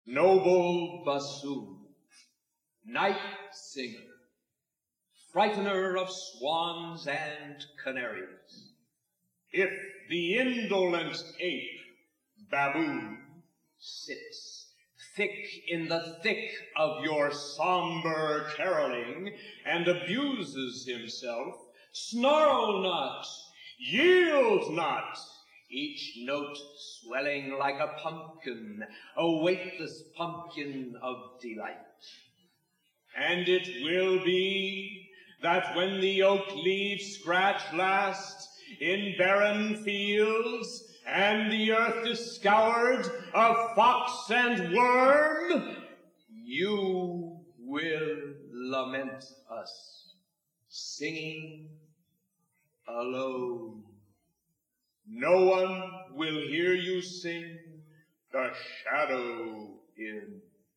Noble bassoon, night singer, frightener of swans and canaries, if the indolent ape, baboon, sits thick in the thick of your somber caroling and abuses himself, snarl not, yield not, each note swelling like a pumpkin, a weightless pumpkin of delight. And it will be that when the oak leaves scratch last in barren fields, and the earth is scoured of fox and worm, you will lament us, singing alone. No one will hear you sing the shadow hymn.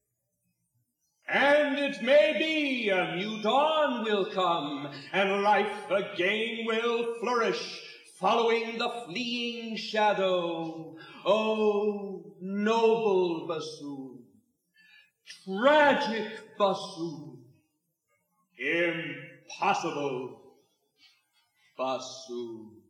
And it may be a new dawn will come, and life again will flourish, following the fleeing shadow. Oh, noble bassoon, tragic bassoon, impossible bassoon.